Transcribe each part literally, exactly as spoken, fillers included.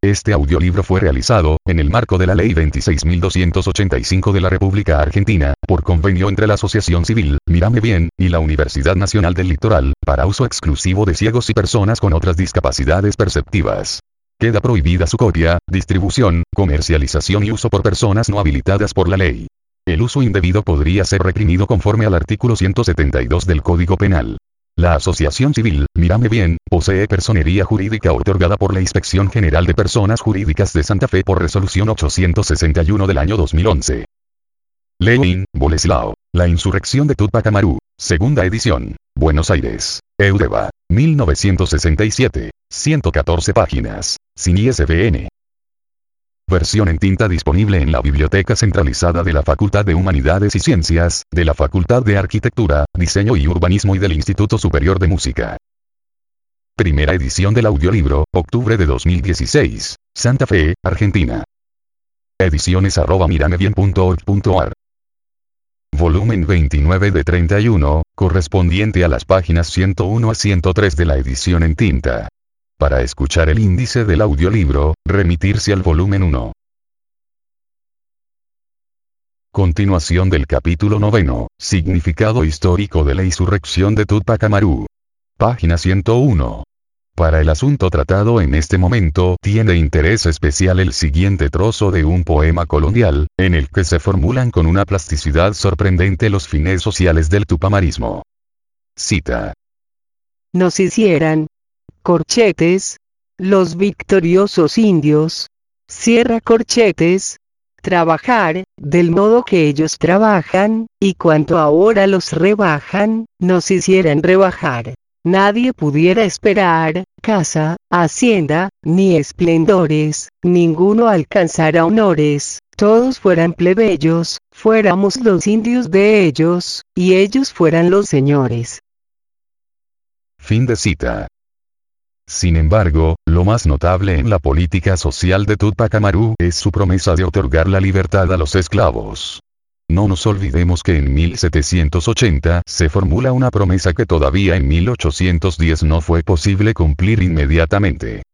Este audiolibro fue realizado, en el marco de la Ley veintiséis mil doscientos ochenta y cinco de la República Argentina, por convenio entre la Asociación Civil, Mírame Bien, y la Universidad Nacional del Litoral, para uso exclusivo de ciegos y personas con otras discapacidades perceptivas. Queda prohibida su copia, distribución, comercialización y uso por personas no habilitadas por la ley. El uso indebido podría ser reprimido conforme al artículo ciento setenta y dos del Código Penal. La Asociación Civil, Mírame Bien, posee personería jurídica otorgada por la Inspección General de Personas Jurídicas de Santa Fe por resolución ochocientos sesenta y uno del año dos mil once. Lenin, Boleslao. La insurrección de Túpac Amaru. Segunda edición. Buenos Aires. Eudeva. mil novecientos sesenta y siete. ciento catorce páginas. Sin I S B N. Versión en tinta disponible en la Biblioteca Centralizada de la Facultad de Humanidades y Ciencias, de la Facultad de Arquitectura, Diseño y Urbanismo y del Instituto Superior de Música. Primera edición del audiolibro, octubre de dos mil dieciséis. Santa Fe, Argentina. Ediciones arroba miramebien punto org punto ar. Volumen veintinueve de treinta y uno, correspondiente a las páginas ciento uno a ciento tres de la edición en tinta. Para escuchar el índice del audiolibro, remitirse al volumen uno. Continuación del capítulo noveno, Significado histórico de la insurrección de Túpac Amaru. Página ciento uno. Para el asunto tratado en este momento tiene interés especial el siguiente trozo de un poema colonial, en el que se formulan con una plasticidad sorprendente los fines sociales del tupamarismo. Cita. Nos hicieran corchetes, los victoriosos indios, cierra corchetes, trabajar, del modo que ellos trabajan, y cuanto ahora los rebajan, nos hicieran rebajar. Nadie pudiera esperar, casa, hacienda, ni esplendores, ninguno alcanzara honores, todos fueran plebeyos, fuéramos los indios de ellos, y ellos fueran los señores. Fin de cita. Sin embargo, lo más notable en la política social de Túpac Amaru es su promesa de otorgar la libertad a los esclavos. No nos olvidemos que en mil setecientos ochenta se formula una promesa que todavía en mil ochocientos diez no fue posible cumplir inmediatamente.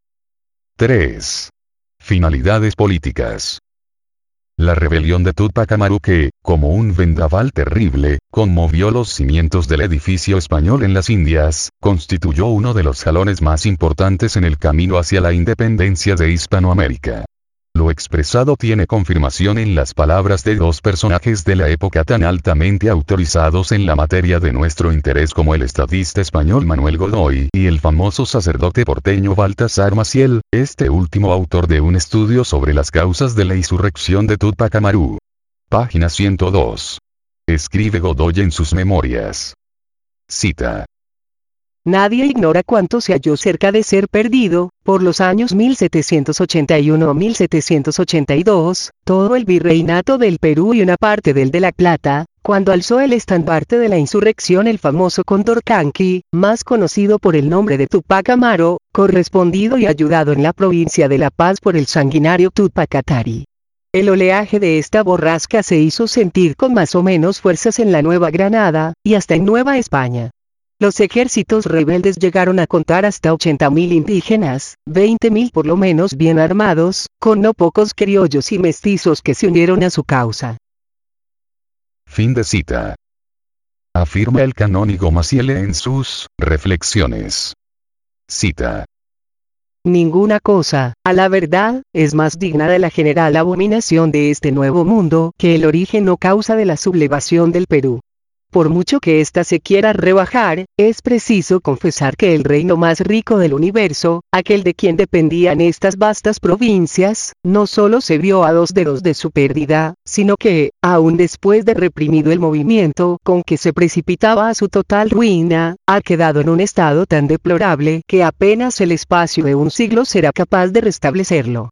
tres. Finalidades políticas. La rebelión de Túpac Amaru que, como un vendaval terrible, conmovió los cimientos del edificio español en las Indias, constituyó uno de los jalones más importantes en el camino hacia la independencia de Hispanoamérica. Lo expresado tiene confirmación en las palabras de dos personajes de la época tan altamente autorizados en la materia de nuestro interés como el estadista español Manuel Godoy y el famoso sacerdote porteño Baltasar Maciel, este último autor de un estudio sobre las causas de la insurrección de Túpac Amaru. Página ciento dos. Escribe Godoy en sus memorias. Cita. Nadie ignora cuánto se halló cerca de ser perdido, por los años mil setecientos ochenta y uno a mil setecientos ochenta y dos, todo el virreinato del Perú y una parte del de La Plata, cuando alzó el estandarte de la insurrección el famoso Condorcanqui, más conocido por el nombre de Túpac Amaru, correspondido y ayudado en la provincia de La Paz por el sanguinario Túpac Atari. El oleaje de esta borrasca se hizo sentir con más o menos fuerzas en la Nueva Granada, y hasta en Nueva España. Los ejércitos rebeldes llegaron a contar hasta ochenta mil indígenas, veinte mil por lo menos bien armados, con no pocos criollos y mestizos que se unieron a su causa. Fin de cita. Afirma el canónigo Maciel en sus Reflexiones. Cita. Ninguna cosa, a la verdad, es más digna de la general abominación de este nuevo mundo que el origen o causa de la sublevación del Perú. Por mucho que ésta se quiera rebajar, es preciso confesar que el reino más rico del universo, aquel de quien dependían estas vastas provincias, no solo se vio a dos dedos de su pérdida, sino que, aun después de reprimido el movimiento con que se precipitaba a su total ruina, ha quedado en un estado tan deplorable que apenas el espacio de un siglo será capaz de restablecerlo.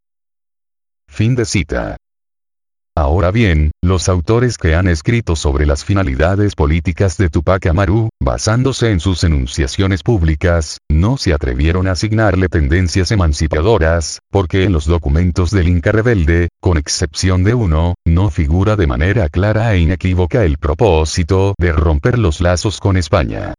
Fin de cita. Ahora bien, los autores que han escrito sobre las finalidades políticas de Túpac Amaru, basándose en sus enunciaciones públicas, no se atrevieron a asignarle tendencias emancipadoras, porque en los documentos del Inca rebelde, con excepción de uno, no figura de manera clara e inequívoca el propósito de romper los lazos con España.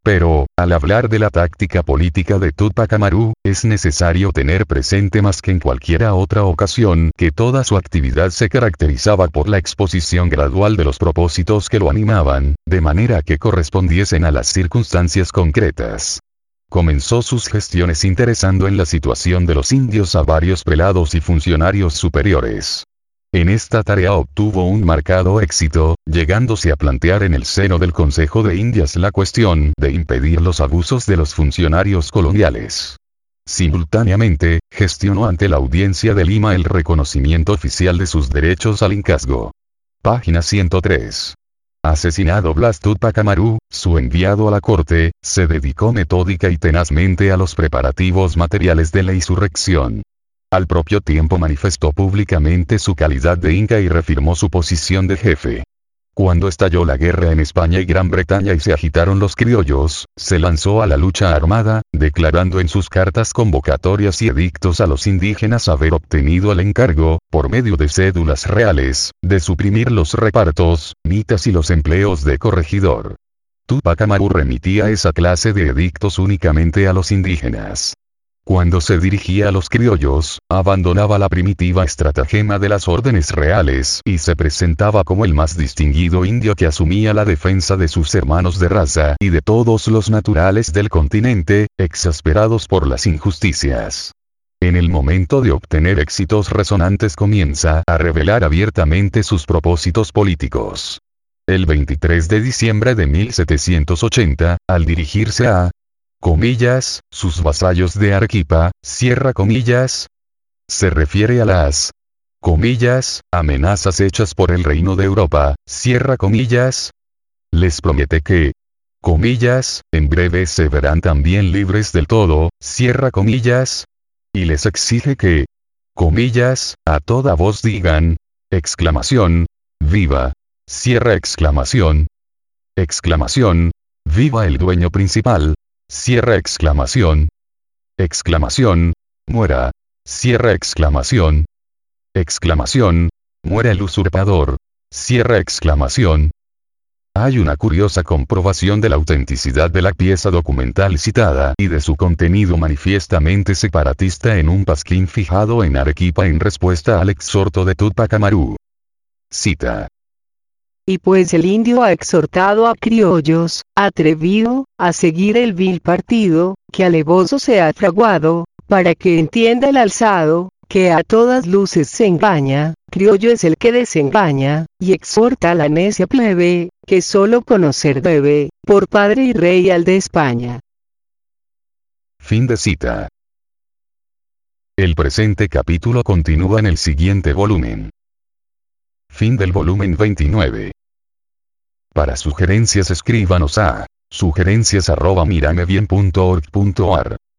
Pero, al hablar de la táctica política de Túpac Amaru, es necesario tener presente más que en cualquier otra ocasión que toda su actividad se caracterizaba por la exposición gradual de los propósitos que lo animaban, de manera que correspondiesen a las circunstancias concretas. Comenzó sus gestiones interesando en la situación de los indios a varios prelados y funcionarios superiores. En esta tarea obtuvo un marcado éxito, llegándose a plantear en el seno del Consejo de Indias la cuestión de impedir los abusos de los funcionarios coloniales. Simultáneamente, gestionó ante la Audiencia de Lima el reconocimiento oficial de sus derechos al incazgo. Página ciento tres. Asesinado Blas Túpac Amaru, su enviado a la corte, se dedicó metódica y tenazmente a los preparativos materiales de la insurrección. Al propio tiempo manifestó públicamente su calidad de inca y reafirmó su posición de jefe. Cuando estalló la guerra en España y Gran Bretaña y se agitaron los criollos, se lanzó a la lucha armada, declarando en sus cartas convocatorias y edictos a los indígenas haber obtenido el encargo, por medio de cédulas reales, de suprimir los repartos, mitas y los empleos de corregidor. Túpac Amaru remitía esa clase de edictos únicamente a los indígenas. Cuando se dirigía a los criollos, abandonaba la primitiva estratagema de las órdenes reales y se presentaba como el más distinguido indio que asumía la defensa de sus hermanos de raza y de todos los naturales del continente, exasperados por las injusticias. En el momento de obtener éxitos resonantes comienza a revelar abiertamente sus propósitos políticos. El veintitrés de diciembre de mil setecientos ochenta, al dirigirse a comillas, sus vasallos de Arequipa, cierra comillas, se refiere a las comillas, amenazas hechas por el Reino de Europa, cierra comillas, les promete que, comillas, en breve se verán también libres del todo, cierra comillas, y les exige que, comillas, a toda voz digan, exclamación, viva, cierra exclamación, exclamación, viva el dueño principal, cierra exclamación, exclamación, muera, cierra exclamación, exclamación, muera el usurpador, cierra exclamación. Hay una curiosa comprobación de la autenticidad de la pieza documental citada y de su contenido manifiestamente separatista en un pasquín fijado en Arequipa en respuesta al exhorto de Túpac Amaru. Cita. Y pues el indio ha exhortado a criollos, atrevido, a seguir el vil partido, que alevoso se ha fraguado, para que entienda el alzado, que a todas luces se engaña, criollo es el que desengaña, y exhorta a la necia plebe, que solo conocer debe, por padre y rey al de España. Fin de cita. El presente capítulo continúa en el siguiente volumen. Fin del volumen veintinueve. Para sugerencias escríbanos a sugerencias arroba miramebien punto org punto ar.